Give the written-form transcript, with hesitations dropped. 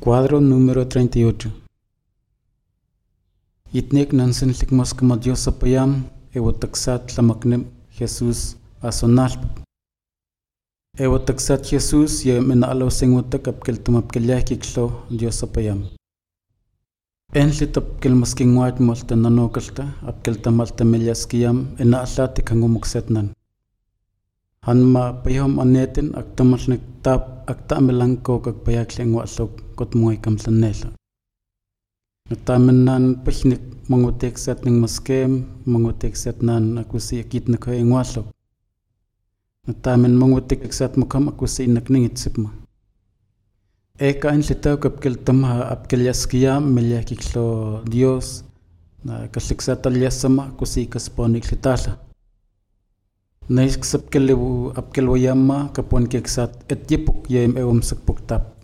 Cuadro número 38. Itnek nansen likmos como Dios apayam ewotaksat lamaknem Jesús asonalp. Ewotaksat Jesús ye menalo sengotak apkel tumapkelya kiklo Dios apayam. Enlit apkel maskingwat molta nanokalta apkel tamalta melyaskiyam enaalat ikangumuksetnan. Hanma payhom anetin aktamalnik tap aktamelangko kakpayaklengwalok kotmoy kamtlanela. Natamenan pachnik manguteksat ning maskem manguteksat nan akusi akit nakayengwalok. Natamen manguteksat mukam akusi nakningitsipma. Eka inlitaw kapkel tamha apkel yaskiyam melyakiklo Dios na kasliksat alyasama akusi kasponik litala. Naiskasap apkel wayama kapon keksat etyipuk yem ewam sakpuktap.